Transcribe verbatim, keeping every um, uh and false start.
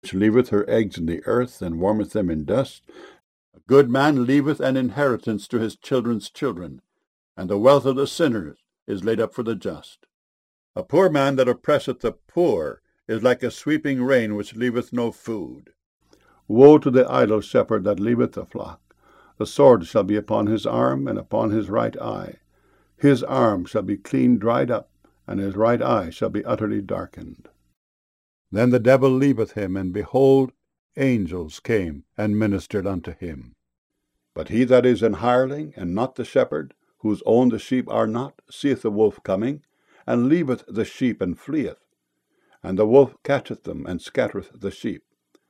which leaveth her eggs in the earth, and warmeth them in dust. A good man leaveth an inheritance to his children's children, and the wealth of the sinners is laid up for the just. A poor man that oppresseth the poor is like a sweeping rain which leaveth no food. Woe to the idle shepherd that leaveth the flock! The sword shall be upon his arm, and upon his right eye. His arm shall be clean dried up, and his right eye shall be utterly darkened. Then the devil leaveth him, and behold, angels came and ministered unto him. But he that is an hireling, and not the shepherd, whose own the sheep are not, seeth the wolf coming, and leaveth the sheep, and fleeth. And the wolf catcheth them, and scattereth the sheep.